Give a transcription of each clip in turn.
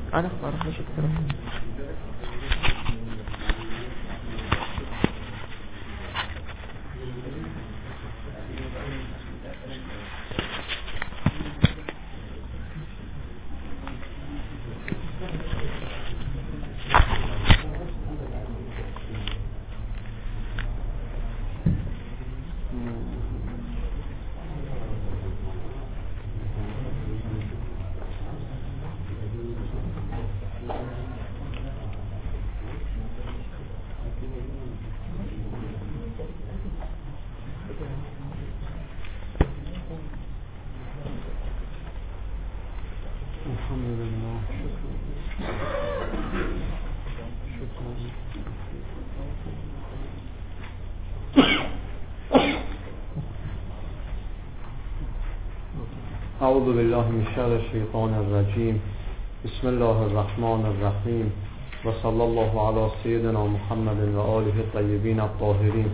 أنا أعرف ليش أكثر. أعوذ بالله من شر الشيطان الرجيم. بسم الله الرحمن الرحيم، وصلى الله على سيدنا محمد وآله الطيبين الطاهرين.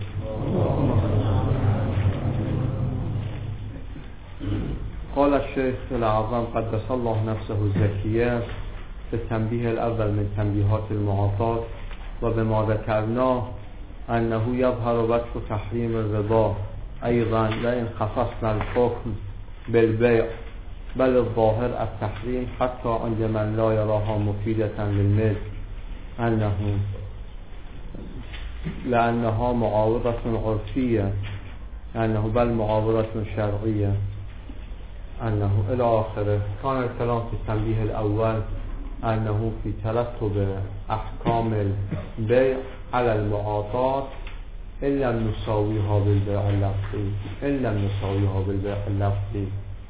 قال الشيخ الأعظم قدس الله نفسه الزكية في التنبيه الأول من تنبيهات المعاطات وبما ذكرناه أنه يظهر وجه تحريم الربا أيضا لئن خصصنا الحكم بالبيع بل الظاهر التحريم حتى عند من لا يراها مفيدة للملك لأنها معاوضة عرفية بل معاوضة شرعية إلى آخره. كان الكلام في التنبيه الأول أنه في ترتب أحكام البيع على المعاطات إن لم نساويها بالبيع اللفظي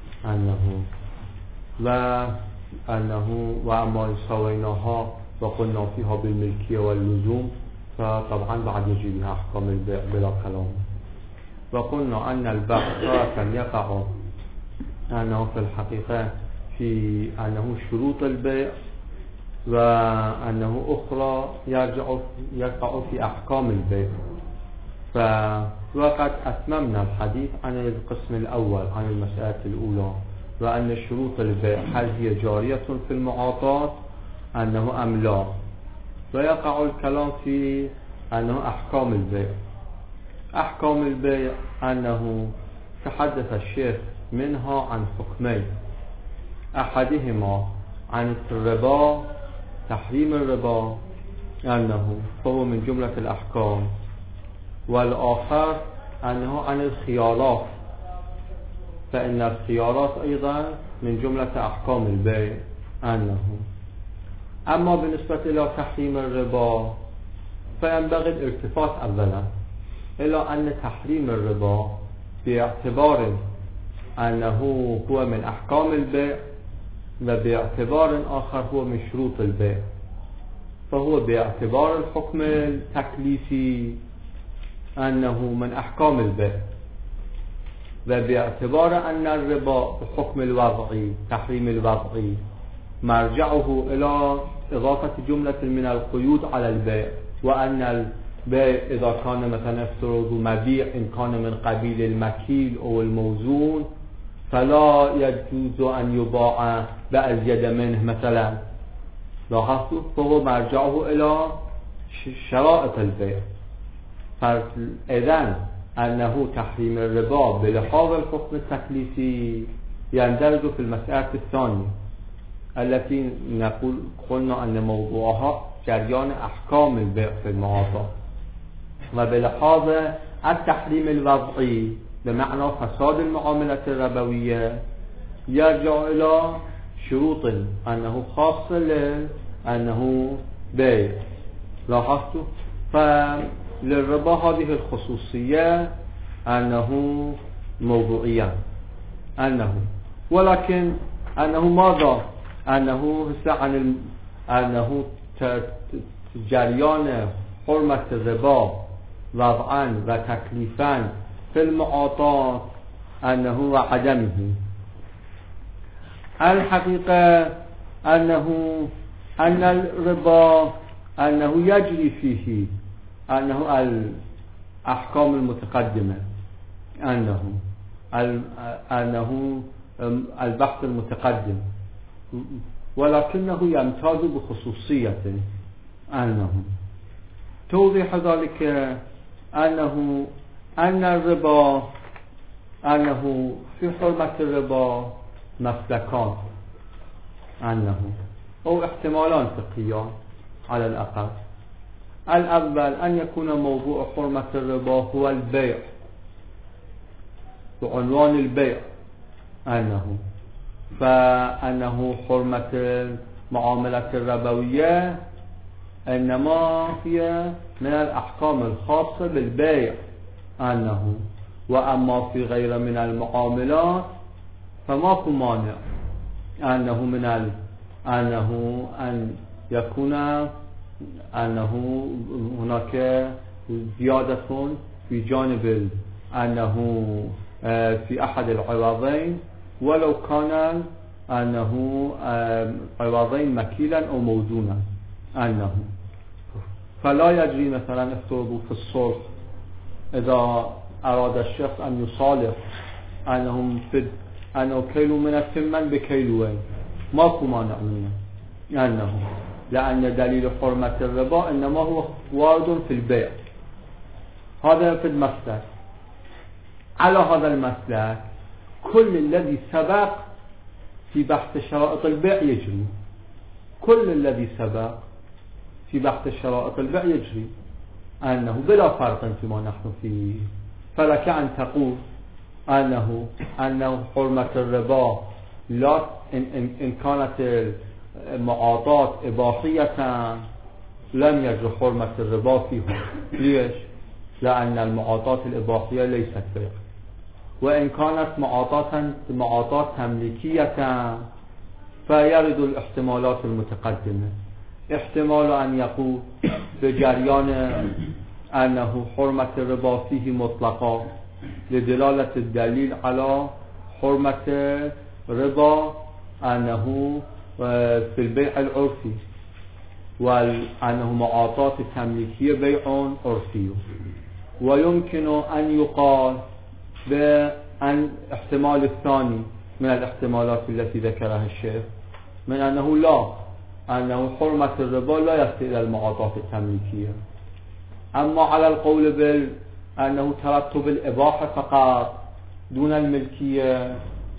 وأما سويناها وقلنا فيها بالملكية واللزوم فطبعا بعد يجي بها أحكام البيع بلا كلام. وقلنا أن البيع يقع أنه في الحقيقة في أنه شروط البيع وأنه أخرى يقع في أحكام البيع. وقد أتممنا الحديث عن القسم الأول عن المسألة الأولى وأن شروط البيع هل هي جارية في المعاطات أم لا، ويقع الكلام في أنه أحكام البيع. أحكام البيع أنه تحدث الشيخ منها عن حكمين، أحدهما عن الربا تحريم الربا فهو من جملة الأحكام، والآخر أنه عن الخيارات فإن الخيارات أيضا من جملة أحكام البيع. أما بالنسبة إلى تحريم الربا فينبغي الالتفات أولا إلى أن تحريم الربا باعتبار أنه هو من أحكام البيع وباعتبار آخر هو من شروط البيع، فهو باعتبار الحكم التكليفي أنه من أحكام البيع، وباعتبار أن الربا بحكم الوضعي تحريم الوضعي مرجعه إلى إضافة جملة من القيود على البيع، وأن البيع إذا كان مثلا افتراض مبيع إن كان من قبيل المكيل أو الموزون فلا يجوز أن يباع بأزيد منه مثلا، لاحظتوا؟ فهو مرجعه إلى شرائط البيع. فإذن أنه تحريم الربا بلحاظ الحكم التكليفي يندرج في المسألة الثانية التي قلنا أن موضوعها جريان أحكام البيع في المعاطات، وبلحاظ التحريم الوضعي بمعنى فساد المعاملة الربوية يرجع إلى شروط أنه خاص أنه بيع. لاحظتوا؟ فللربا هذه الخصوصية أنه موضوعيا ولكن أنه ماذا؟ أنه جريان حرمة الربا وضعا وتكليفا في المعاطات وعدمه. الحقيقة أن الربا يجري فيه الأحكام المتقدمة البحث المتقدم ولكنه يمتاز بخصوصية أنه توضيح ذلك أن الربا أنه في حرمة الربا مسلكان أنه أو احتمالان فقهيان على الأقل. الأول أن يكون موضوع حرمة الربا هو البيع بعنوان البيع فأنه حرمة المعاملة الربوية إنما هي من الأحكام الخاصة بالبيع وأما في غير من المعاملات فما مانع أن يكون هناك زيادة في جانب في أحد العوضين ولو كان عوضين مكيلا أو موزونا فلا يجري مثلا افترضوا في الصلح إذا أراد الشخص أن يصالح أنه كيلو من الثمن بكيلوين ماكو مانع منه لأن دليل حرمة الربا إنما هو وارد في البيع. هذا في المسلك. على هذا المسلك كل الذي سبق في بحث شرائط البيع يجري. كل الذي سبق في بحث شرائط البيع يجري أنه بلا فرق فيما نحن فيه. فلك أن تقول أنه حرمة الربا لا إن كانت المعاطات إباحية لم يجري حرمة الربا فيهم. ليش؟ لأن المعاطات الإباحية ليست بيع. وإن كانت معاطات تمليكية فيرد الاحتمالات المتقدمة. احتمال أن يقول بجريان أنه حرمة الربا فيه مطلقا لدلالة الدليل على حرمة ربا أنه في البيع العرفي وأنه معاطات تمليكية بيع عرفي. ويمكن أن يقال بأن احتمال الثاني من الاحتمالات التي ذكرها الشيخ من أنه حرمة الربا لا يصل إلى المعاطات التمليكية. أما على القول أنه ترتب الإباحة فقط دون الملكية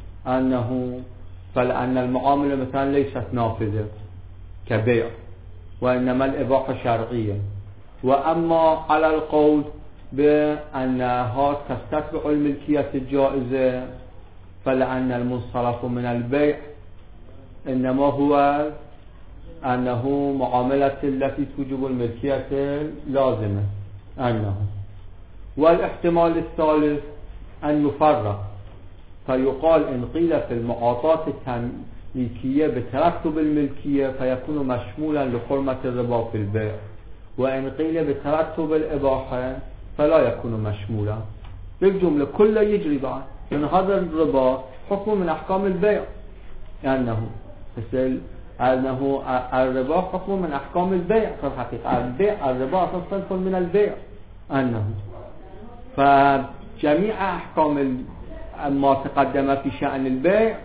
فلأن المعاملة مثلا ليست نافذة كبيع وإنما الإباحة شرعية. وأما على القول بأنها تستتبع الملكية الجائزة فلأن المنصرف من البيع إنما هو معاملة التي توجب الملكية اللازمة والاحتمال الثالث أن يفرق فيقال إن قيل في المعاطات التمليكية بترتب الملكية فيكون مشمولا لحرمة الربا في البيع، وإن قيل بترتب الإباحة فلا يكون مشمولا. بالجملة كله يجري بعد، لأن هذا الربا حكم من أحكام البيع، أنه الربا حكم من أحكام البيع في الحقيقة. الربا أصلا من البيع فجميع أحكام ما تقدم في شأن البيع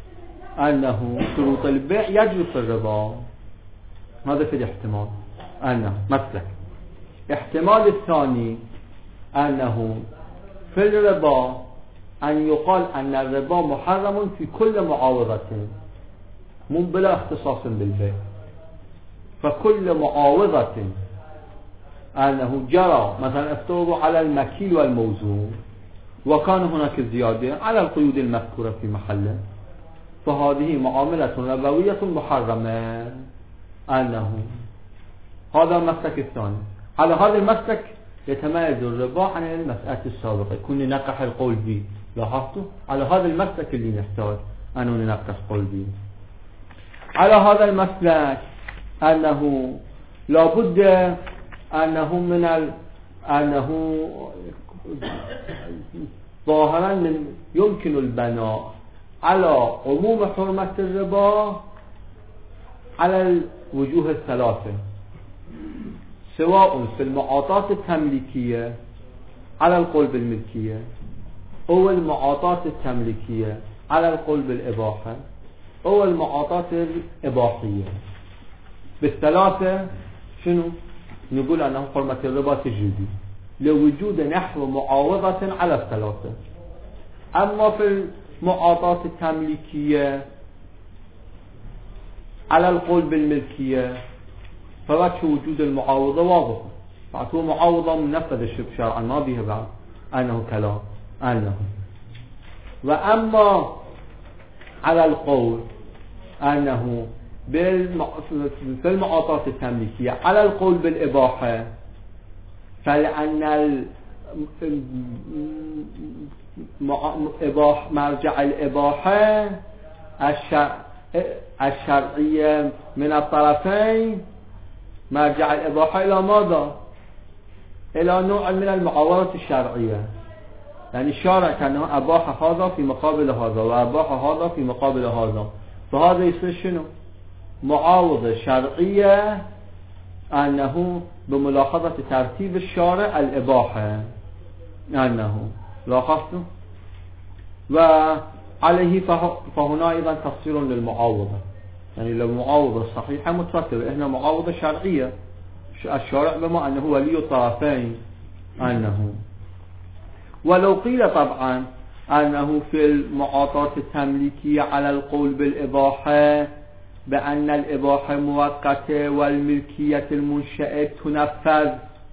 شروط البيع يجري في الربا. هذا في الاحتمال مثلا. احتمال الثاني أنه في الربا أن يقال أن الربا محرم في كل معاوضة مو بلا اختصاص بالبيع، فكل معاوضة أنه جرى مثلا افترضوا على المكيل والموزون وكان هناك زيادة على القيود المذكورة في محله، فهذه معاملة ربوية محرمة. هذا المسلك الثاني. على هذا المسلك يتميز الربا عن المسألة السابقة، كنا نناقش القول به. لاحظتوا على هذا المسلك اللي نحتاج أن نناقش قول به. على هذا المسلك أنه لابد أنه ظاهرا يمكن البناء على عموم حرمة الربا على الوجوه الثلاثة، سواء في المعاطات التمليكية على القول بالملكية، أو المعاطات التمليكية على القول بالإباحة، أو المعاطات الإباحية بالثلاثة شنو؟ نقول أنه حرمة الربا تجري لوجود نحو معاوضة على الثلاثة. أما في المعاطات التمليكية على القول بالملكية فوجه وجود المعاوضة واضح، فهو معاوضة منفذة شرعا ما بها بعد أنه كلام أنه. وأما على القول أنه في المعاطات التمليكية على القول بالإباحة، فلأن مرجع الإباحة الشرعية من الطرفين، مرجع الإباحة إلى ماذا؟ إلى نوع من المعاوضة الشرعية، يعني الشارع كأنه أباح هذا في مقابل هذا وأباح هذا في مقابل هذا، فهذا يصير شنو؟ معاوضة شرعية أنه بملاحظة ترتيب الشارع الإباحة أنه لاحظتم. وعليه فهنا أيضا تفسير للمعاوضة، يعني لو معاوضة صحيحة مترتبة، إحنا معاوضة شرعية الشارع بما أنه ولي الطرفين أنه. ولو قيل طبعا أنه في المعاطات التمليكية على القول بالإباحة بأن الإباحة مؤقتة والملكية المنشأة تنفذ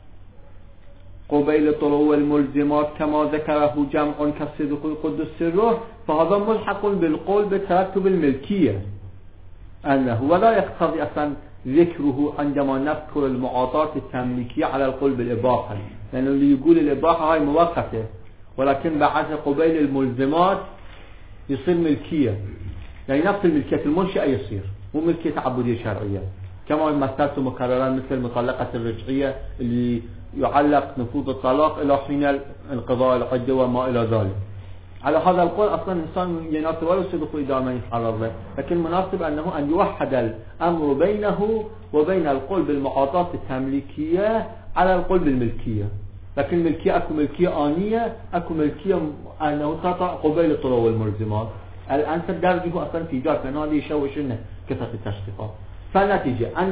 قبيل طلوع الملزمات كما ذكره جمع كالصدق القدس سره، فهذا ملحق بالقول بترتب الملكية أنه، ولا يقتضي أصلا ذكره عندما نذكر المعاطات التمليكية على القول بالإباحة، لأنه اللي يقول الإباحة هاي مؤقتة ولكن بعد قبيل الملزمات يصير ملكية، يعني نفس الملكية المنشأة يصير مو ملكية تعبدية شرعية، كما مثلت مكررا مثل المطلقة الرجعية اللي يعلق نفوذ الطلاق إلى حين انقضاء العدة وما إلى ذلك. على هذا القول أصلا الإنسان يناسب ولا يصدق إذا ما يتعرض له، لكن مناسب أنه أن يوحد الأمر بينه وبين القول بالمعاطات التمليكية على القول بالملكية. لكن الملكية أكو ملكية آنية، أكو ملكية أنه تقع قبيل طلوع الملزمات. الآن تدرجه أصلا في جات، لأنه هذا يشوش لنا كثرة التشخيصات. فالنتيجة أن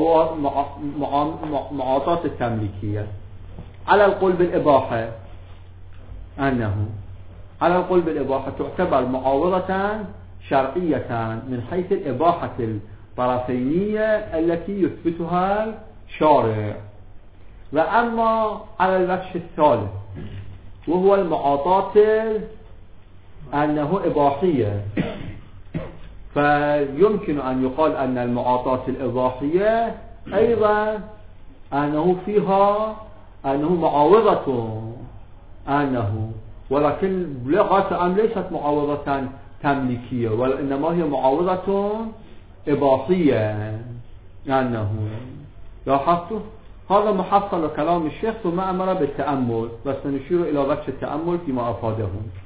المعاطات التمليكية على القول بالإباحة أنه على القول بالإباحة تعتبر معاوضة شرعية من حيث الإباحة الطرفينية التي يثبتها الشارع. وأما على الوجه الثالث وهو المعاطات أنه إباحية، فيمكن أن يقال أن المعاطات الإباحية أيضا أنه فيها أنه معاوضة أنه، ولكن لغة أم ليست معاوضة تمليكية وإنما هي معاوضة إباحية أنه. لاحظتوا هذا محصل كلام الشيخ ثم أمر بالتأمل، بس نشير إلى وجه التأمل فيما أفاده.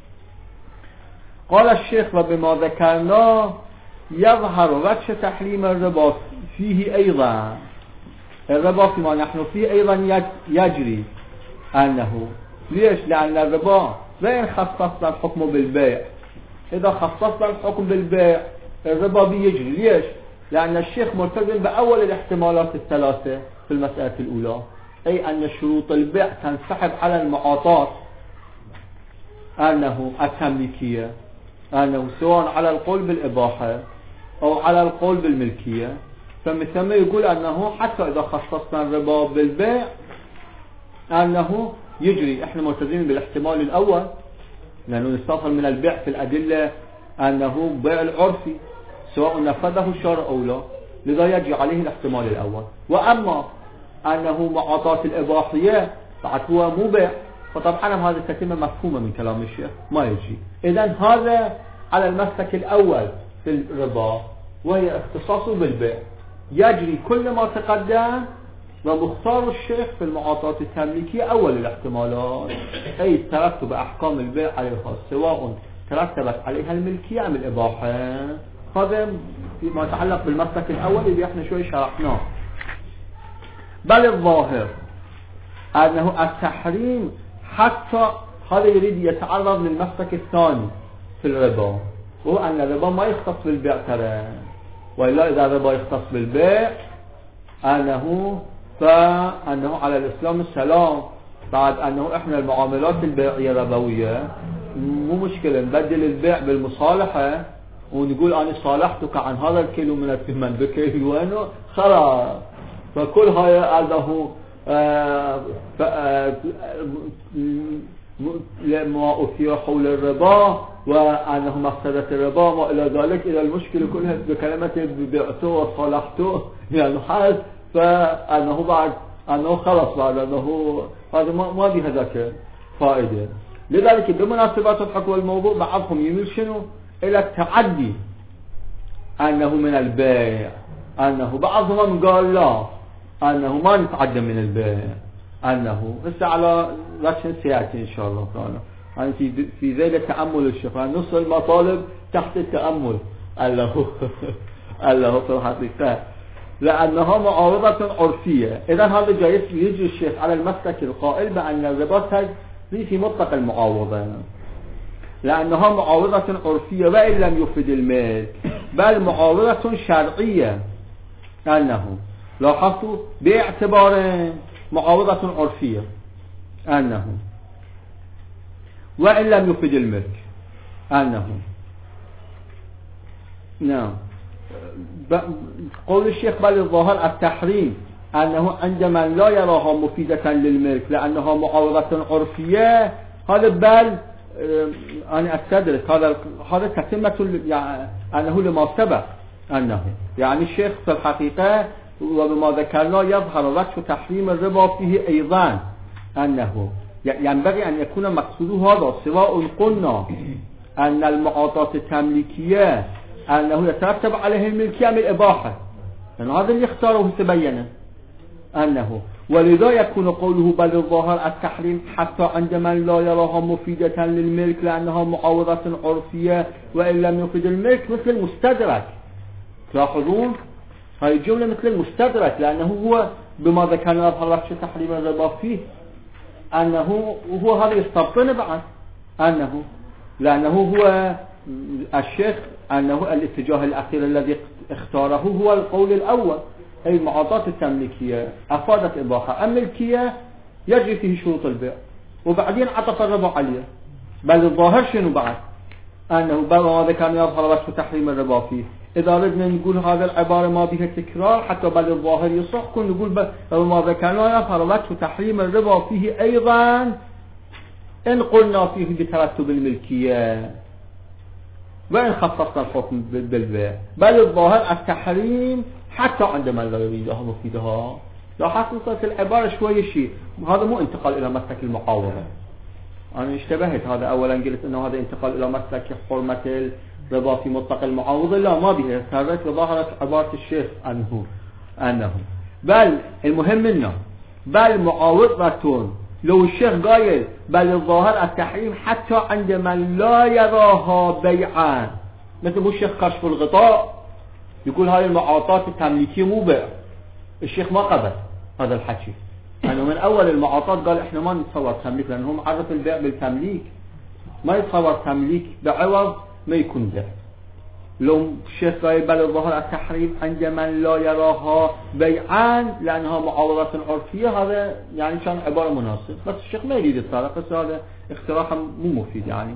قال الشيخ وبما ذكرنا يظهر وجه تحريم الربا فيه أيضا، الربا فيما نحن فيه أيضا يجري أنه. ليش؟ لأن الربا وين خصصنا الحكم بالبيع؟ إذا خصصنا الحكم بالبيع الربا بيجري. ليش؟ لأن الشيخ ملتزم بأول الاحتمالات الثلاثة في المسألة الأولى، أي أن شروط البيع تنسحب على المعاطات أنه التمليكية أنه سواء على القول بالإباحة أو على القول بالملكية. فمثل يقول أنه حتى إذا خصصنا الربا بالبيع أنه يجري. إحنا ملتزمين بالاحتمال الأول لأنه نستفهم من البيع في الأدلة أنه بيع العرفي سواء نفذه الشرع أو لا، لذا يجري عليه الاحتمال الأول. وأما أنه معاطات الإباحية بعد هو مو بيع، فطبعا هذه التتمة مفهومة من كلام الشيخ ما يجي. إذن هذا على المسلك الأول في الربا وهي اختصاصه بالبيع، يجري كل ما تقدم. ومختار الشيخ في المعاطات التمليكية أول الاحتمالات، أي ترتب أحكام البيع عليها سواء ترتبت عليها الملكية أم الإباحة. هذا فيما يتعلق بالمسلك الأول اللي احنا شوي شرحناه. بل الظاهر أنه التحريم حتى هذا يريد يتعرض للمسلك الثاني في الربا، وهو أن الربا ما يختص بالبيع ترى، وإلا إذا الربا يختص بالبيع فأنه على الإسلام السلام، بعد أنه إحنا المعاملات البيعية ربوية مو مشكلة نبدل البيع بالمصالحة ونقول أنا صالحتك عن هذا الكيلو من الثمن بكيلوين خلاص. فكل هاي أنه لما أثير حول الربا وأنه مقصدة الربا وما إلى ذلك، إلى المشكلة كلها بكلمة بعته وصالحته يعني حال، فأنه بعد أنه خلص بعد أنه هذا ما به ذاك فائدة. لذلك بمناسبة الحكم والموضوع بعضهم يميل شنو إلى التعدي أنه من البيع، أنه بعضهم قال لا أنه ما نتعدى من البيع، أنه هسه على لكن سيأتي إن شاء الله تعالى يعني في ذيل التأمل الشيخ نص المطالب تحت التأمل الله في الحقيقة، لأنها معارضة عرفية. إذا هذا جايز يجي الشيخ على المسلك القائل بأن الربا في مطلق المعاوضة، لأنها معارضة عرفية وإن لم يفيد المال، بل معارضة شرعية، أنه لاحظتوا باعتبار معارضة عرفية أنه وإن لم يفيد الملك، أنه نعم قول الشيخ بل الظاهر التحريم أنه عندما لا يراها مفيدة للملك لأنها معارضة عرفية، هذا بل أنا أستدرك هذا تتمة يعني أنه لما سبق أنه يعني الشيخ في الحقيقة وبما ذكرنا يظهر وجه تحريم الربا فيه أيضا أنه ينبغي أن يكون مقصوده هذا، سواء قلنا أن المعاطاة التمليكية أنه يترتب عليه الملكية من الإباحة، لأن هذا اللي اختاره تبين أنه، ولذا يكون قوله بل الظاهر التحريم حتى عندما لا يراها مفيدة للملك لأنها معاوضة عرفية وإن لم يفيد الملك، مثل المستدرك. تلاحظون هاي الجملة مثل المستدرك، لأنه هو بما ذكرنا يظهر تحريم الربا فيه أنه هو هذا يستبطن بعد أنه لأنه هو الشيخ أنه الاتجاه الأخير الذي اختاره هو القول الأول، أي المعاطاة التمليكية أفادت إباحة، الملكية يجري فيه شروط البيع وبعدين عطف الربا عليه. بل الظاهر شنو بعد أنه بل كان يظهر وجه تحريم الربا فيه. إذا ردنا نقول هذا العبارة ما بها تكرار حتى بل الظاهر يصح، كن نقول بل ما ذكرنا يظهر وجه تحريم الربا فيه أيضا إن قلنا فيه بترتب الملكية وإن خصصنا الحكم بالبيع. بل الظاهر التحريم حتى عندما لا يريدها مفيدها. لا حقيقة العبارة شوية شيء، هذا مو انتقال إلى مسلك المعاوضة. أنا اشتبهت، هذا أولا قلت أنه هذا انتقال إلى مسلك حرمة الربا في مطلق المعاوضة، لا ما بها، ثبت وظهرت عبارة الشيخ أنه بل المهم منه بل معاوضة، لو الشيخ قايل بل الظاهر التحريم حتى عندما لا يراها بيعا، مثل مو الشيخ كشف الغطاء يقول هاي المعاطاة التمليكية مو بيع، الشيخ ما قبل هذا الحكي، يعني من أول المعاطاة قال إحنا ما نتصور تمليك، لأنه هم عرف البيع بالتمليك، ما يتصور تمليك بعوض ما يكون بيع. لو الشيخ قال بل الظاهر التحريم عندما لا يراها بيعا لأنها معاوضة عرفية، هذا يعني كان عبارة مناسب، بس الشيخ ما يريد الطرق، بس هذا اقتراح مو مفيد يعني.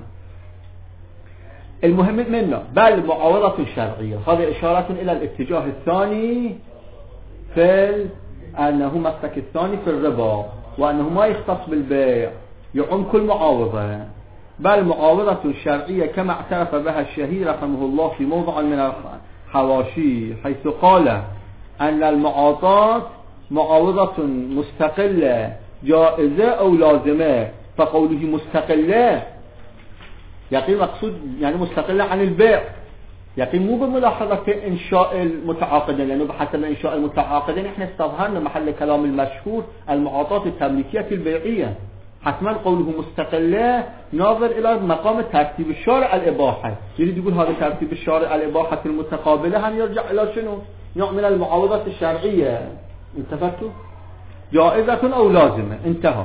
المهم منه بل معاوضة شرعية، هذا إشارة إلى الاتجاه الثاني في أنه مسلك الثاني في الربا، وأنه ما يختص بالبيع، يعم كل معاوضة، بل معاوضة شرعية كما اعترف بها الشهيد رحمه الله في موضع من الحواشي، حيث قال أن المعاطاة معاوضة مستقلة جائزة أو لازمة، فقوله مستقلة يقين مقصود يعني مستقلة عن البيع، يقين مو بملاحظة إنشاء المتعاقدين، لأنه بحسب إنشاء المتعاقدين إحنا استظهرنا محل كلام المشهور المعاطاة التمليكية البيعية، حتما قوله مستقلة ناظر إلى مقام ترتيب الشارع الإباحة، يريد يقول هذا ترتيب الشارع الإباحة المتقابلة هم يرجع إلى شنو؟ نوع من المعاوضة الشرعية، انتبهتوا؟ جائزة أو لازمة، انتهى.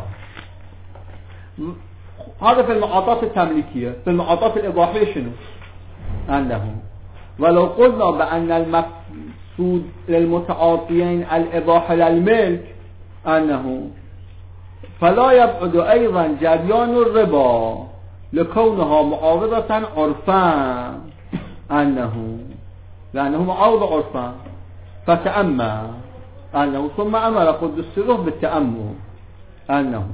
هذا في المعاطاة التمليكية. في المعاطاة الإباحية شنو؟ أنه ولو قلنا بأن المقصود للمتعاطيين الإباحة للملك أنه فلا يبعد أيضا جريان الربا لكونها معارضة عرفا أنه لأنه معارض عرفا فتأمل أنه ثم أمر قدس السره بالتأمل أنه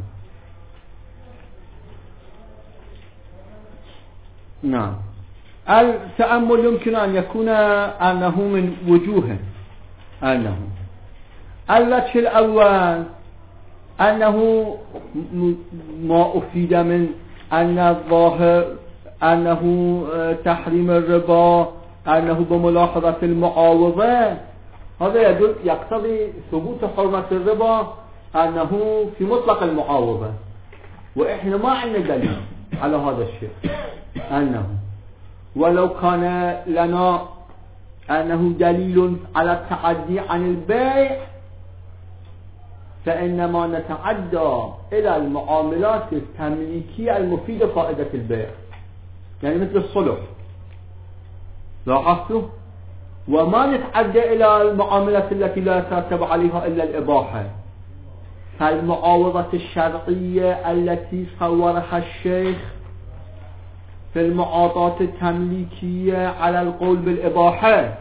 نعم التأمل يمكن أن يكون أنه من وجوه أنه الوجه الأول أنه ما أفيد من أن الظاهر أنه تحريم الربا أنه بملاحظة المعاوضة هذا يدل يقتضي ثبوت حرمة الربا أنه في مطلق المعاوضة وإحنا ما عندنا دليل على هذا الشيء أنه ولو كان لنا أنه دليل على التعدي عن البيع فإنما نتعدى إلى المعاملات التمليكية المفيدة فائدة البيع يعني مثل الصلح لاحظتوا وما نتعدى إلى المعاملات التي لا يترتب عليها إلا الإباحة فالمعاوضة الشرعية التي صورها الشيخ في المعاطاة التمليكية على القول بالإباحة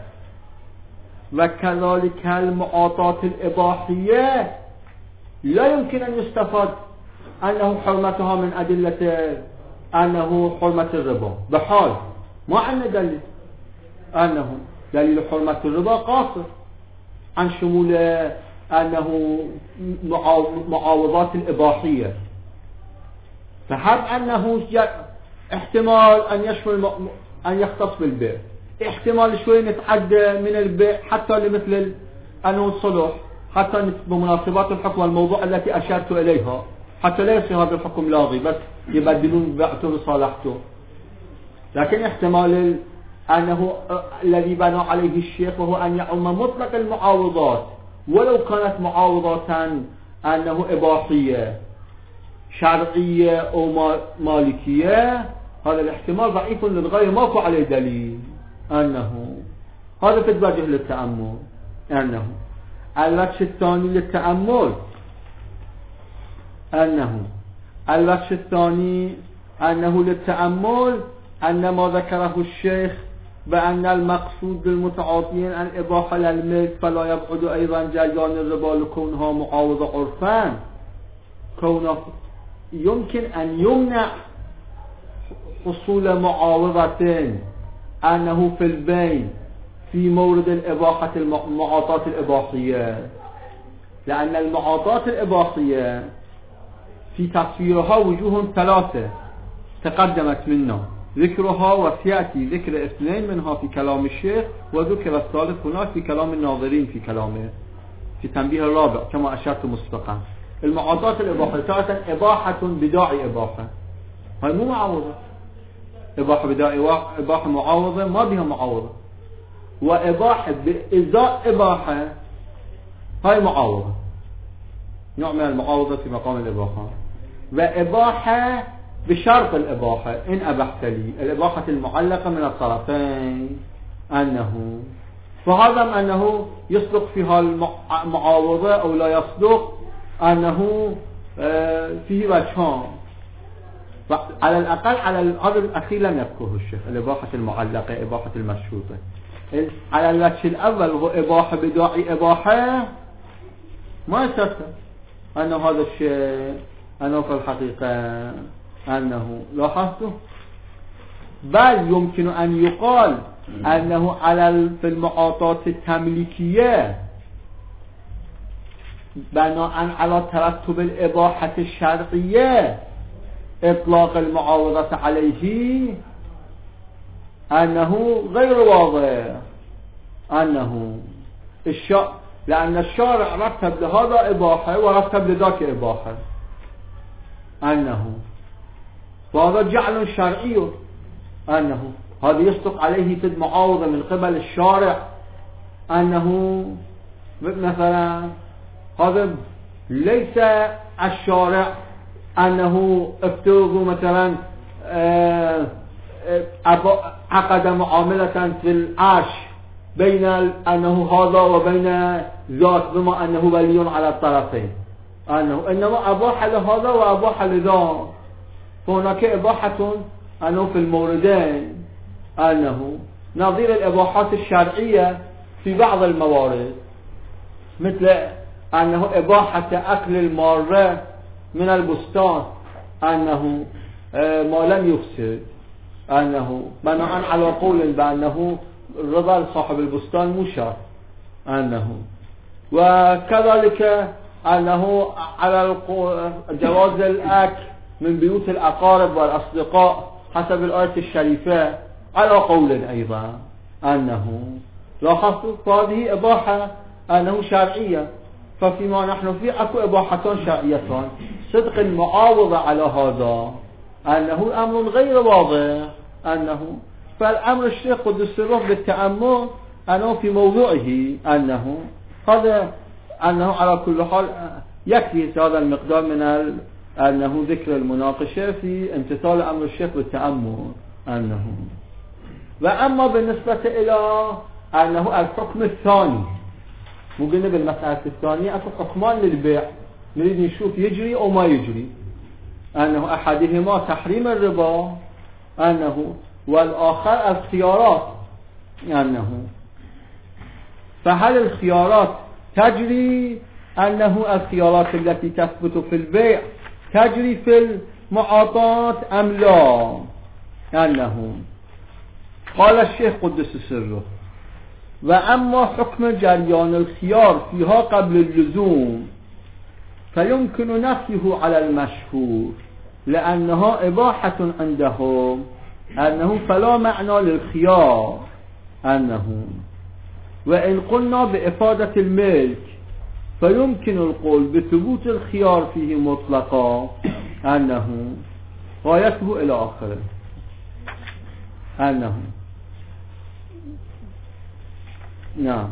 وكذلك المعاطاة الإباحية لا يمكن أن يستفاد أنه حرمتها من أدلة أنه حرمة الربا بحال ما عندنا دليل أنه دليل حرمة الربا قاصر عن شمول أنه معاوضات الإباحية فهب أنه احتمال أن يشمل أن يختص بالبيع احتمال شوي نتعدى من البيع حتى لمثل أنه الصلح حتى بمناسبات الحكم والموضوع التي أشرت إليها حتى لا يصير هذا الحكم لاغي بس يبدلون بيعته وصالحته لكن احتمال أنه الذي بنى عليه الشيخ وهو أن يعم مطلق المعاوضات ولو كانت معاوضات أنه إباحية شرعية أو مالكية هذا الاحتمال ضعيف للغاية ماكو عليه دليل أنه هذا في وجه للتأمل أنه الوجه الثاني للتأمل الوجه الثاني أنه للتأمل أن ما ذكره الشيخ بأن المقصود بالمتعاطيين الإباحة للملك فلا يبعد أيضا جريان الربا لكونها معاوضة عرفان كونه يمكن أن يمنع حصول معاوضة أنه في البين في مورد الإباحة المعاطاة الإباحية لأن المعاطاة الإباحية في تصويرها وجوه ثلاثة تقدمت منا ذكرها وسيأتي ذكر اثنين منها في كلام الشيخ وذكر الثالث هناك في كلام الناظرين في كلامه في تنبيه الرابع كما أشرت مسبقا المعاطاة الإباحية تارة إباحة بداعي إباحة هاي مو معاوضة إباحة بداعي إباحة معاوضة ما بها معاوضة وإباحة بإزاء إباحة هاي معاوضة نوع من المعاوضة في مقام الإباحة وإباحة بشرط الإباحة إن أبحت لي الإباحة المعلقة من الطرفين أنه فهذا أنه يصدق فيها المعاوضة أو لا يصدق أنه فيه وجهان على الأقل على هذا الأخير لم يذكره الشيخ الإباحة المعلقة إباحة المشروطة على الوجه الأول هو إباحة بداعي إباحة ما يستطيع أنه هذا الشيء أنه في الحقيقة أنه لاحظته بل يمكن أن يقال أنه في المعاطاة التمليكية بناء على ترتب الإباحة الشرعية إطلاق المعاوضة عليه أنه غير واضح أنه لأن الشارع رتب لهذا إباحة ورتب لذاك إباحة أنه وهذا جعل شرعي أنه هذا يصدق عليه في المعاوضة من قبل الشارع أنه مثلا هذا ليس الشارع أنه افترضوا مثلا عقد معاملة في العرش بين أنه هذا وبين ذاك بما أنه ولي على الطرفين، أنه إنما أباح لهذا وأباح لذاك، فهناك إباحة أنه في الموردين أنه نظير الإباحات الشرعية في بعض الموارد، مثل أنه إباحة أكل المارة من البستان أنه ما لم يفسد، أنه بناء على قول بأنه رضا صاحب البستان مو شرط، أنه وكذلك أنه على جواز الأكل من بيوت الأقارب والأصدقاء حسب الآية الشريفة على قول أيضا أنه لاحظت هذه إباحة أنه شرعية. ففيما نحن فيه أكو إباحتان شرعيتان، صدق المعاوضة على هذا أنه أمر غير واضح، أنه فالأمر الشيخ قدس الروح بالتأمل أنه في موضوعه، أنه هذا أنه على كل حال يكفي هذا المقدار من أنه ذكر المناقشة في امتثال أمر الشيخ بالتأمل أنه. وأما بالنسبة إلى أنه الحكم الثاني، مو قلنا بالمسألة الثانية أكو حكمان للبيع نريد نشوف يجري أو ما يجري، أنه أحدهما تحريم الربا أنه والآخر الخيارات أنه. فهل الخيارات تجري أنه الخيارات التي تثبت في البيع تجري في المعاطات أم لا؟ أنه قال الشيخ قدس سره: وأما حكم جريان الخيار فيها قبل اللزوم فيمكن نفيه على المشهور لأنها إباحة عندهم، أنه فلا معنى للخيار أنه. وإن قلنا بإفادة الملك فيمكن القول بثبوت الخيار فيه مطلقا أنه غايته إلى آخره أنه. نعم.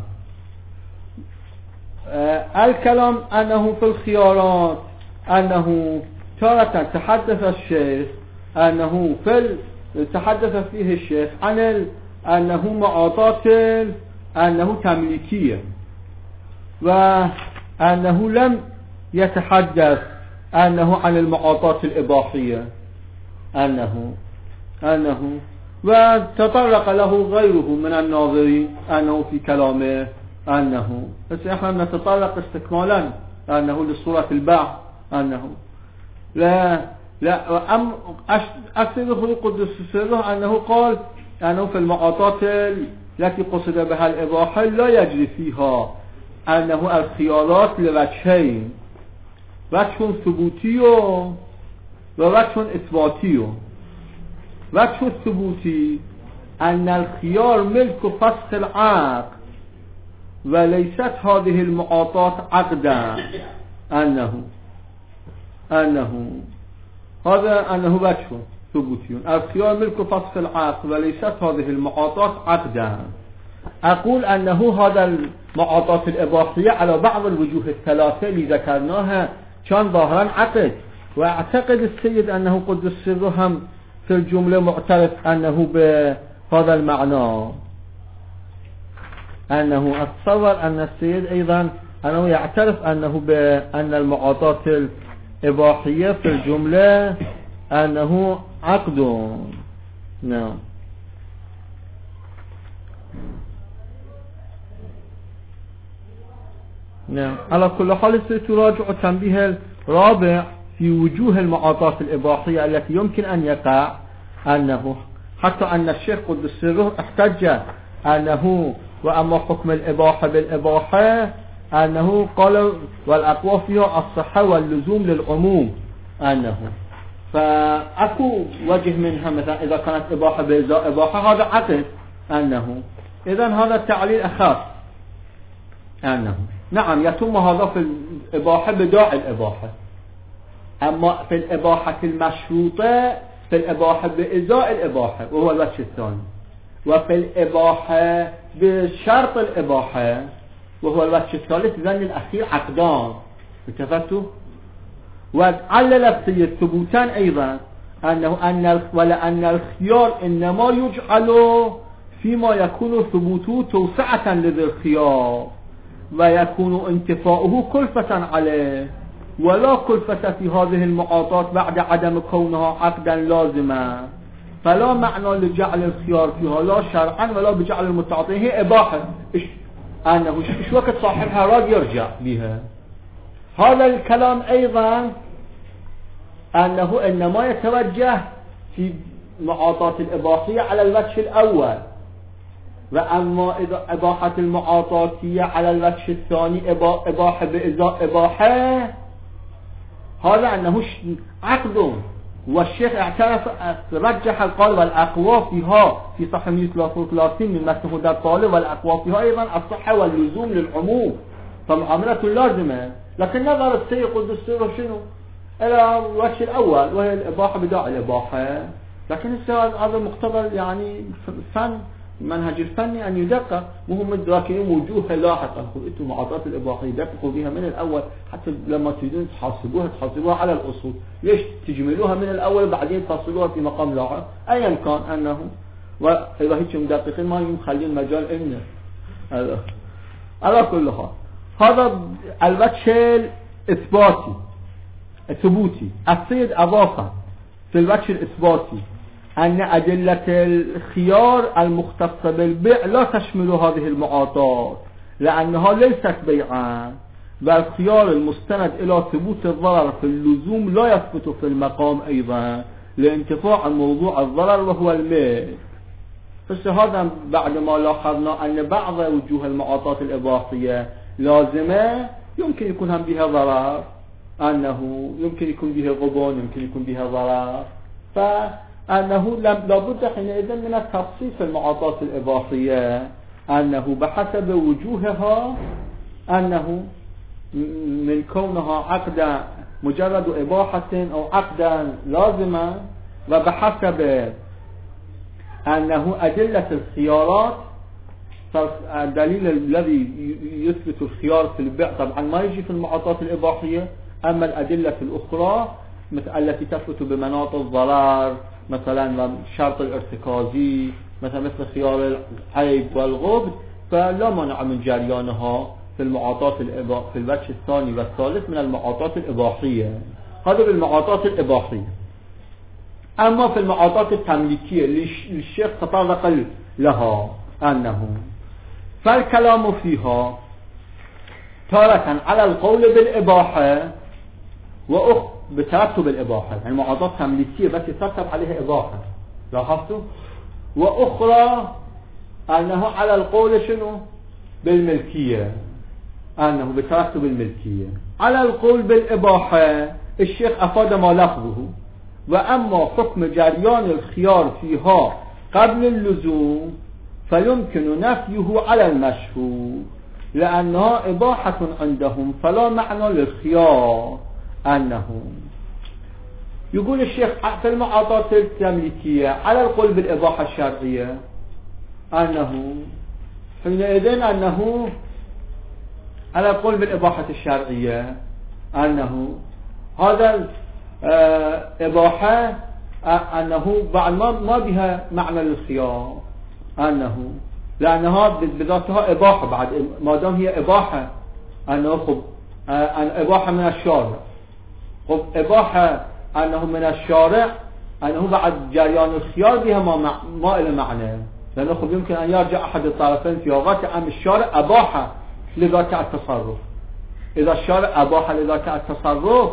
الكلام أنه في الخيارات أنه تارة تحدث الشيخ أنه تحدث فيه الشيخ عن أنه معاطات أنه تمليكية، وأنه لم يتحدث أنه عن المعاطات الإباحية أنه وتطرق له غيره من الناظرين أنه في كلامه أنه. بس احنا نتطرق استكمالا أنه لصورة الباع أنه لا أكثر قدس سره أنه قال أنه في المعاطات التي قصد بها الإباحة لا يجري فيها أنه الخيارات لوجهين، وجه ثبوتي ووجه إثباتي. وجه الثبوتي أن الخيار ملك فسخ العقد وليست هذه المعاطات عقدا أنه هذا أنه وجه ثبوتي، الخيار ملك فسخ العقد وليست هذه المعاطات عقدا. أقول أنه هذا المعاطات الإباحية على بعض الوجوه الثلاثة اللي ذكرناها كان ظاهرا عقد، وأعتقد السيد أنه قدس سره هم في الجملة معترف أنه بهذا المعنى، أنه أتصور أن السيد أيضا أنه يعترف أنه بأن المعاطات الإباحية في الجملة أنه عقد. نعم. نعم. على كل حال ستراجع تنبيه الرابع في وجوه المعاطات الإباحية التي يمكن أن يقع أنه حتى أن الشيخ قدس سره احتج أنه وأما حكم الإباحة بالإباحة أنه قال والأقوى فيها الصحة واللزوم للعموم أنه. فأكو وجه منها مثلا إذا كانت إباحة بإزاء إباحة هذا عقد أنه، إذن هذا التعليل أخف أنه. نعم يتم هذا في الإباحة بداعي الإباحة، أما في الإباحة المشروطة في الإباحة بإزاء الإباحة وهو الوجه الثاني، وفي الإباحة بشرط الإباحة وهو الوجه الثالث، ذن الأخير عقدان. اتفقتوا؟ وعلل السيد ثبوتان أيضا ولأن الخيار إنما يجعل فيما يكون ثبوته توسعة لذي الخيار ويكون انتفاؤه كلفة عليه، ولا كلفة في هذه المعاطات بعد عدم كونها عقدا لازما، فلا معنى لجعل الخيار فيها لا شرعا ولا بجعل المتعاطي، هي إباحة أنه إيش وقت صاحبها راد يرجع بها. هذا الكلام أيضا أنه إنما يتوجه في معاطات الإباحية على الوجه الأول، وأما إذا إباحة المعاطاتية على الوجه الثاني إباحة بإزاء إباحة، هذا أنه عقد. والشيخ اعترف رجح قال والأقوى فيها في صحيح 133 من متن هدى الطالب، والأقوى فيها أيضا الصحة واللزوم للعموم فمعاملة لازمة، لكن نظر السيد قدس سره شنو إلى الوجه الأول وهي الإباحة بداعي الإباحة. لكن هذا مقتضى يعني فن منهج الفني أن يدقق، وهم الدراكين وجوه لاحقا. أنتم معاطات الإباحية دققوا بها من الأول حتى لما تريدون تحاسبوها على الأصول، ليش تجملوها من الأول بعدين تصلوها في مقام لاحق؟ أيا كان أنه وإذا هيك مدققين ما يخلين مجال إنه على كل حال. هذا الوجه الإثباتي الثبوتي. السيد أضاف في الوجه الإثباتي أن أدلة الخيار المختصة بالبيع لا تشمل هذه المعاطات لأنها ليست بيعا، والخيار المستند إلى ثبوت الضرر في اللزوم لا يثبت في المقام أيضا لانتفاع موضوع الضرر وهو الميل. فهذا بعد ما لاحظنا أن بعض وجوه المعاطات الإضافية لازمة يمكن يكون هم بها ضرر، أنه يمكن يكون بها غبن، يمكن يكون بها ضرر، فأنه لابد حينئذ من التخصيص في المعاطات الإضافية أنه بحسب وجوهها، أنه من كونها عقدا مجرد إباحة أو عقدا لازما، وبحسب أنه أدلة الخيارات. فالدليل الذي يثبت الخيار في البيع طبعا ما يجي في المعاطات الإباحية، أما الأدلة الأخرى التي تثبت بمناط الضرر مثلا شرط الارتكازي مثل خيار العيب والغبن، فلا مانع من جريانها في المعاطات في الوجه الثاني والثالث من المعاطات الإباحية. هذا بالمعاطات الإباحية. أما في المعاطات التمليكية للشيخ تطرق لها أنه فالكلام فيها تارة على القول بالإباحة بترتب الإباحة، يعني معاطات تمليكية بس يترتب عليها إباحة، لاحظتوا؟ وأخرى أنه على القول شنو؟ بالملكية، أنه بترتب الملكية. على القول بالإباحة الشيخ أفاد ما لفظه، وأما حكم جريان الخيار فيها قبل اللزوم فيمكن نفيه على المشهور لأنها إباحة عندهم فلا معنى للخيار. أنه يقول الشيخ في المعاطات التمليكية على القول بالإباحة الشرعية أنه حينئذ أنه على القول بالإباحة الشرعية أنه هذا إباحة أنه بعد ما بها معنى للخيار، أنه لأنها بذاتها إباحة بعد ما دام هي إباحة، أنه خب إباحة من الشارع، خب إباحة أنه من الشارع أنه بعد جريان الخيار بها ما إلى معنى، لأنه خب يمكن أن يرجع أحد الطرفين في وقت أم الشارع أباحة لذاك التصرف. إذا الشارع أباحة لذاك التصرف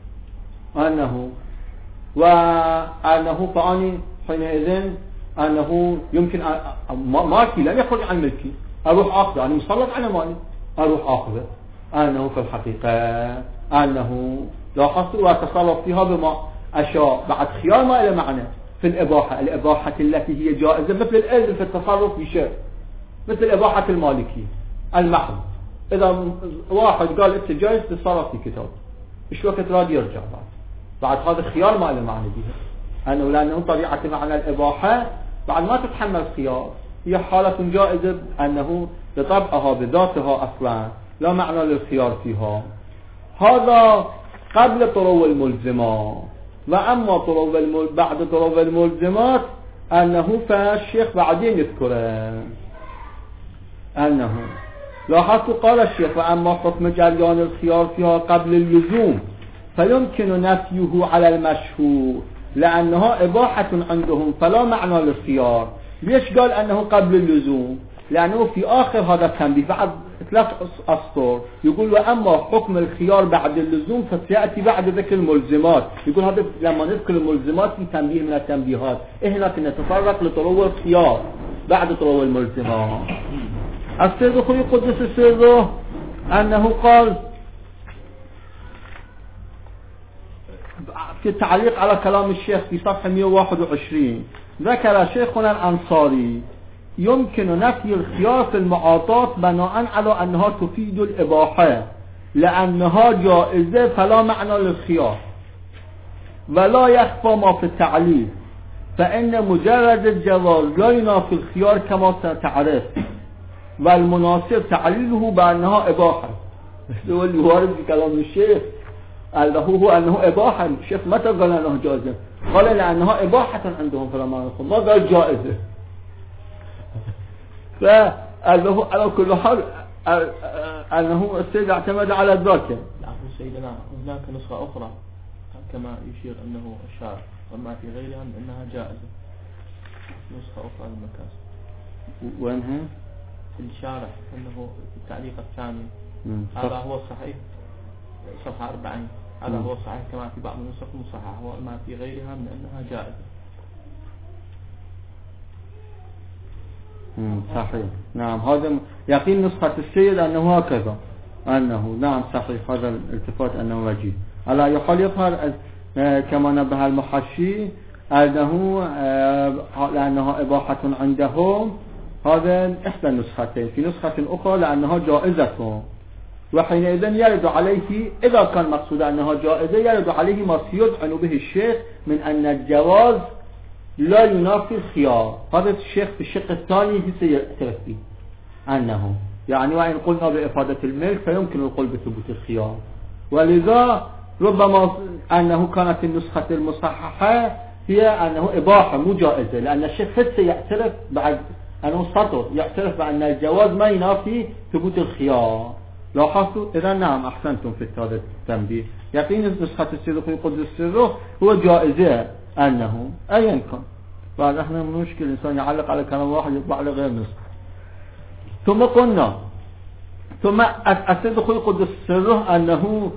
وأنه فأني حينئذ أنه يمكن مالكي لن يخرج عن ملكي، أروح أخذه، أنا مسلط على مالي أروح أخذه. أنه في الحقيقة أنه لاحظت وتصرف فيها بما أشاء بعد خيار ما إلى معنى في الإباحة التي هي جائزة مثل الإذن في التصرف بشيء، مثل إباحة المالكي المحض. إذا واحد قال أنت جائز تتصرف في كتاب، إيش وقت راد يرجع بعد هذا خيار ما إلى معنى بها، أنه لأنه طبيعة معنى الإباحة بعد ما تتحمل خيار هي حالة جائزة، أنه لطبعها بذاتها أصلا لا معنى للخيار فيها. هذا قبل طرو الملزمة. و اما بعد طلب الملزمات انه فالشيخ بعدين يذكره انه لاحظت قال الشيخ واما حكم جريان الخيار فيها قبل اللزوم فيمكن نفيه على المشهور لأنها إباحة عندهم فلا معنى للخيار. ليش قال أنه قبل اللزوم؟ لأنه في آخر هذا التنبيه بعد 3 أسطر يقول وأما حكم الخيار بعد اللزوم فسيأتي بعد ذكر الملزمات. يقول هذا لما نذكر الملزمات في تنبيه من التنبيهات هنا نتطرق لطلوع الخيار بعد طلوع الملزمات. السيد الخوي قدس سره أنه قال في التعليق على كلام الشيخ في صفحة 121 ذكر شيخنا الأنصاري يمكن نفي الخيار في المعاطات بناء على أنها تفيد الإباحة لأنها جائزة فلا معنى للخيار ولا يخفى ما في التعليل فإن مجرد الجواز لا ينافي الخيار كما ستعرف والمناسب تعليله بأنها إباحة. هو اللي وارد في كلام الشيخ قال هو أنه إباحة. الشيخ متى قال أنه جائزة؟ قال لأنها إباحة عندهم فلا معنى ما قال جائزة. فقال له على كل حال أنه السيد اعتمد على ذاك. سيدنا هناك نسخة أخرى كما يشير أنه الشارع وما في غيرها أنها جائزة. نسخة أخرى للمكاسب. وينها؟ الشارع أنه التعليق الثاني هذا هو الصحيح صفحة 40 هذا هو الصحيح كما في بعض النسخ مصحح وما في غيرها من أنها جائزة. صحيح نعم هذا يقين نسخة السيد أنه هكذا أنه نعم صحيح هذا الالتفات أنه وجيه. على أي حال يظهر كما نبه المحشي أنه لأنها إباحة عندهم هذا إحدى النسختين. في نسخة أخرى لأنها جائزة وحينئذ يرد عليه إذا كان مقصود أنها جائزة يرد عليه ما سيدعن به الشيخ من أن الجواز لا ينافي الخيار. هذا الشيخ في الشق الثاني سيعترف به أنه يعني وإن قلنا بإفادة الملك فيمكن القول بثبوت الخيار. ولذا ربما أنه كانت النسخة المصححة هي أنه إباحة مو جائزة لأن الشيخ سيعترف بعد أنه سطر يعترف بأن الجواز ما ينافي ثبوت الخيار. لاحظتوا؟ إذا نعم أحسنتم في هذا التنبيه. يقين نسخة السيد الخوي قدس سره هو جائزة أنه أيا كان. بعد احنا مشكل الإنسان يعلق على كلام واحد يطبع على غير نسخة. ثم قلنا ثم السيد الخوي قدس سره أنه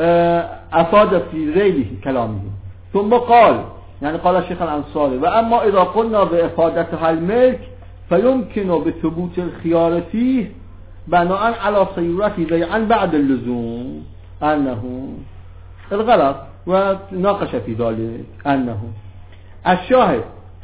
أفاد في ذيله كلامه ثم قال يعني قال الشيخ الأنصاري وأما إذا قلنا بإفادتها الملك فيمكن بثبوت الخيار فيه بناء على صيورته بيعا بعد اللزوم أنه الغلط وناقش في ذلك أنه الشاهد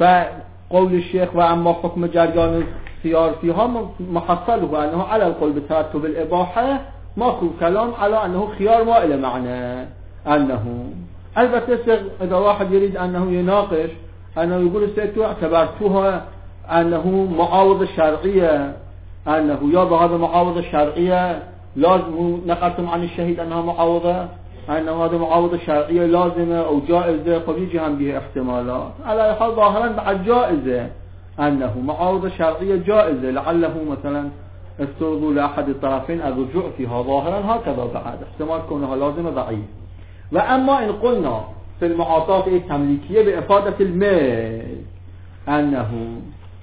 فقول الشيخ وأما حكم جريان الخيار فيها محصله أنه على القول بترتب الإباحة ماكو كلام على أنه خيار ما إلى معنى أنه البته إذا واحد يريد أنه يناقش أنه يقول السيد اعتبرتوها أنه معاوضة شرعية أنه يابا هذا معاوضة شرعية لازم نقلتم عن الشهيد أنها معاوضة أنه هذا معاوضة شرعية لازمة أو جائزة فبيجي هم بها احتمالات على حال ظاهرا بعد جائزة أنه معاوضة شرعية جائزة لعله مثلا استرضوا لأحد الطرفين الرجوع فيها ظاهرا هكذا بعد احتمال كونها لازمة ضعيف. وأما إن قلنا في المعاطات التمليكية بإفادة المال أنه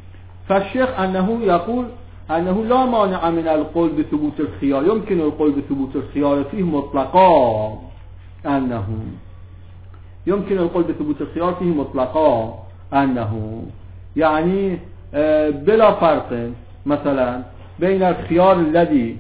فالشيخ أنه يقول أنه لا مانع من القول بثبوت الخيار يمكن القول بثبوت الخيار فيه مطلقا أنه يمكن القول بثبوت الخيار فيه مطلقا أنه يعني بلا فرق مثلا بين الخيار الذي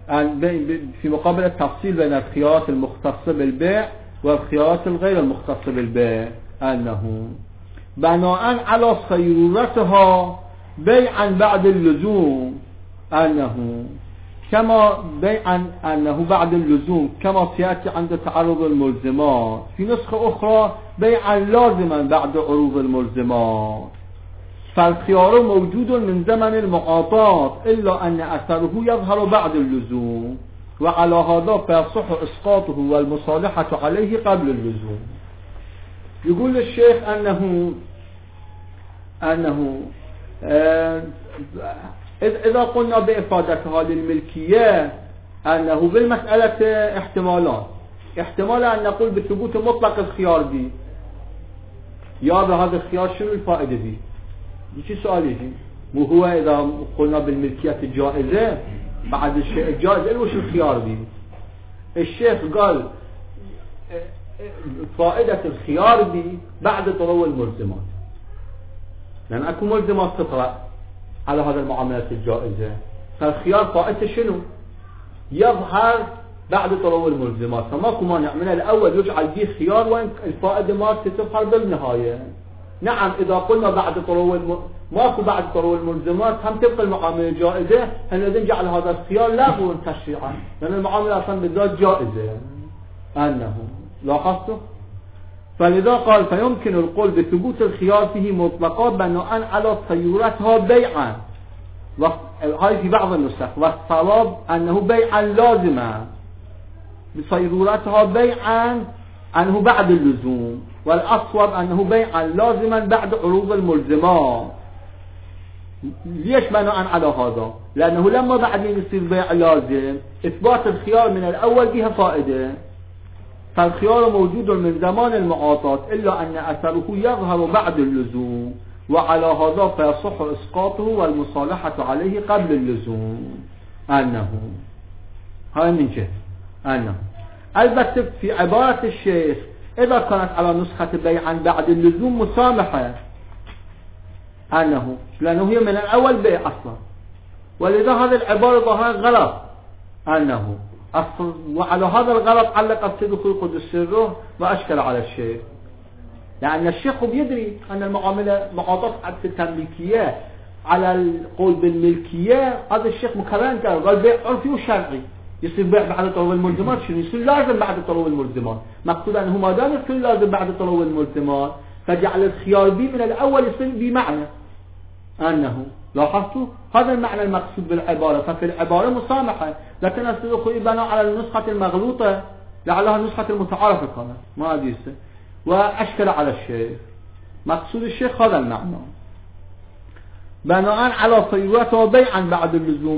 في مقابل التفصيل بين الخيارات المختصة بالبيع والخيارات الغير المختصة بالبيع أنه بناء على صيرورتها بيعا بعد اللزوم أنه كما بيعا أنه بعد اللزوم كما سيأتي عند تعرض الملزمات. في نسخة أخرى بيعا لازما بعد عروض الملزمات. فالخيار موجود من زمن المعاطات إلا أن أثره يظهر بعد اللزوم وعلى هذا فيصح إسقاطه والمصالحة عليه قبل اللزوم. يقول الشيخ أنه إذا قلنا بإفادتها للملكية أنه بالمسألة احتمالان. احتمال أن نقول بثبوت مطلق الخيار دي، يا بهذا الخيار شنو الفائدة دي؟ يجي سؤال يجي، وهو إذا قلنا بالملكية الجائزة بعد الشيء الجائز وش الخيار دي؟ الشيخ قال فائدة الخيار دي بعد طلوع الملزمات، لأن أكو ملزمات تطرأ على هذا المعاملات الجائزة، فالخيار فائدته شنو؟ يظهر بعد طلوع الملزمات، فماكو مانع من الأول يجعل فيه خيار وين الفائدة ما تظهر بالنهاية. نعم إذا قلنا بعد طلوع ماكو بعد طلوع الملزمات هم تبقى المعاملة الجائزة، هنذ نجعل هذا الخيار لاغوا تشريعا، لأن المعاملة أصلا بالذات جائزة. أنه لاحظتوا؟ فلذا قال فيمكن القول بثبوت الخيار فيه مطلقا بناء على صيورتها بيعا، هاي في بعض النسخ، والصواب أنه بيعا لازما بصيرورتها بيعا أنه بعد اللزوم، والأصوب أنه بيعا لازما بعد عروض الملزمات. ليش بناء على هذا؟ لأنه لما بعدين يصير بيع لازم إثبات الخيار من الأول بها فائدة، فالخيار موجود من زمان المعاطاة إلا أن أثره يظهر بعد اللزوم، وعلى هذا فيصح إسقاطه والمصالحة عليه قبل اللزوم. أنه هاي من جهة أنه البته في عبارة الشيخ إذا كانت على نسخة بيعا بعد اللزوم مسامحة، أنه لأنه هي من الأول بيع أصلا، ولذا هذه العبارة ظهر غلط. أنه وعلى هذا الغلط علق السيد خوي قدس سره وأشكل على الشيخ، لأن الشيخ بيدري أن المعاملة معاطاة عكس التمليكية على القول بالملكية. هذا الشيخ مكررا قال بيع عرفي وشرعي يصير بيع بعد طلوع الملزمات، شنو يصير لازم بعد طلوع الملزمات، مقصود أنه ما دام يصير لازم بعد طلوع الملزمات فجعل الخيار بي من الأول يصير بمعنى. أنه لاحظتوا هذا المعنى المقصود بالعبارة، ففي العبارة مسامحة، لكن السيد بناء على النسخة المغلوطة لعلها النسخة المتعارفة كانت ما أدري، وأشكل على الشيخ. مقصود الشيخ هذا المعنى بناء على صيورته بيعا بعد اللزوم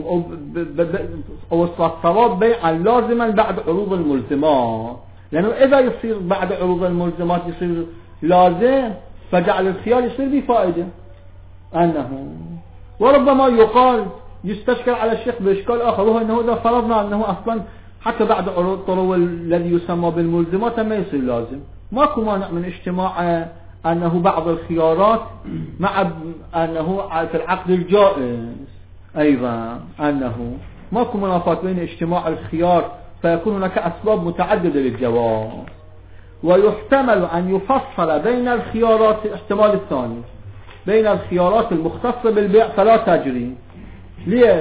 أو الصواب بيعا لازما بعد عروض الملزمات، لأنه إذا يصير بعد عروض الملزمات يصير لازم فجعل الخيار يصير بفائدة. أنه وربما يقال يستشكل على الشيخ بإشكال آخر، وهو أنه إذا فرضنا أنه أصلا حتى بعد عروض طلوع الذي يسمى بالملزمات ما يصير لازم، ماكو مانع من اجتماع أنه بعض الخيارات مع أنه في العقد الجائز أيضا، أنه ماكو منافاة بين اجتماع الخيار فيكون هناك أسباب متعددة للجواز. ويحتمل أن يفصل بين الخيارات، الاحتمال الثاني بين الخيارات المختصة بالبيع فلا تجري. ليش؟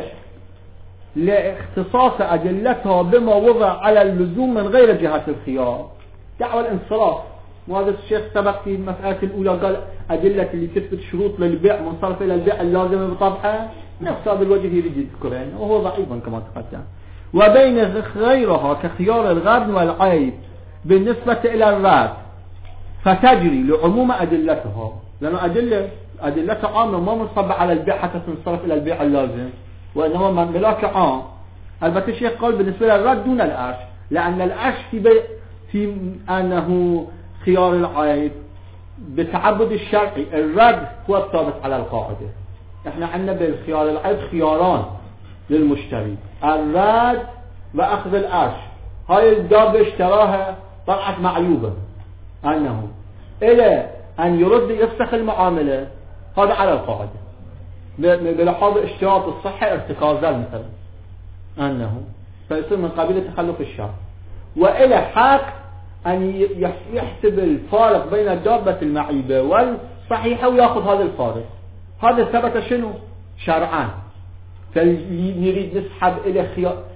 لاختصاص أدلتها بما وضع على اللزوم من غير جهة الخيار. دعوى الانصراف، وهذا الشيخ سبق في المسألة الأولى قال أدلة اللي تثبت شروط للبيع منصرف إلى البيع اللازم بطبعها نفس هذا الوجه يريد يذكره، وهو ضعيفا كما تقدم. وبين غيرها كخيار الغبن والعيب بالنسبة إلى الرد فتجري لعموم أدلتها، لأن أدلتها عامة ما منصبة على البيع حتى تنصرف إلى البيع اللازم، وإنما من ملاك عام. البته الشيخ قال بالنسبة للرد دون الأرش، لأن الأرش في أنه خيار العيب بتعبد الشرعي، الرد هو الثابت على القاعدة. احنا عندنا بالخيار العيب خياران للمشتري، الرد وأخذ الأرش. هاي الدابة اشتراها طلعت معيوبة، أنه إلى أن يرد يفسخ المعاملة، هذا على القاعدة بلحاظ اشتراط الصحة ارتكازات مثلا، أنه فيصير من قبيل تخلف الشرع. وإلى حق أن يحسب الفارق بين الدابة المعيبة والصحيحة ويأخذ هذا الفارق. هذا ثبت شنو؟ شرعا. فاللي نريد نسحب إلى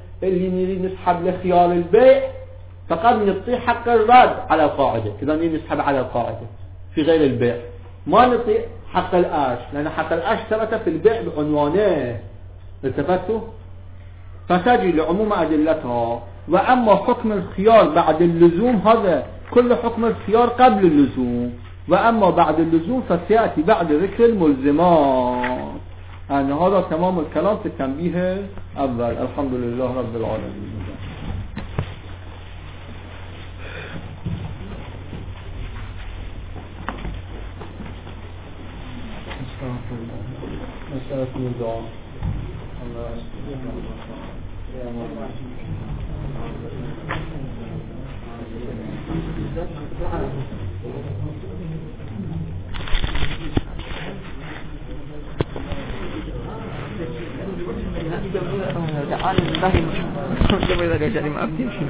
لخيار البيع فقد نعطيه حق الرد على القاعدة، إذا نسحب على القاعدة في غير البيع، ما نعطي حق الأرش، لأن حق الأرش ثبت في البيع بعنوانه. التفتوا؟ فتجي لعموم أدلتها. وأما حكم الخيار بعد اللزوم هذا كل حكم اختيار قبل اللزوم، وأما بعد اللزوم فسيأتي بعد ذكر الملزمات. أن هذا تمام الكلام في التنبيه أول. الحمد لله رب العالمين. مسألة الدعاء. تعال الله جميل يا جاري ما أبدي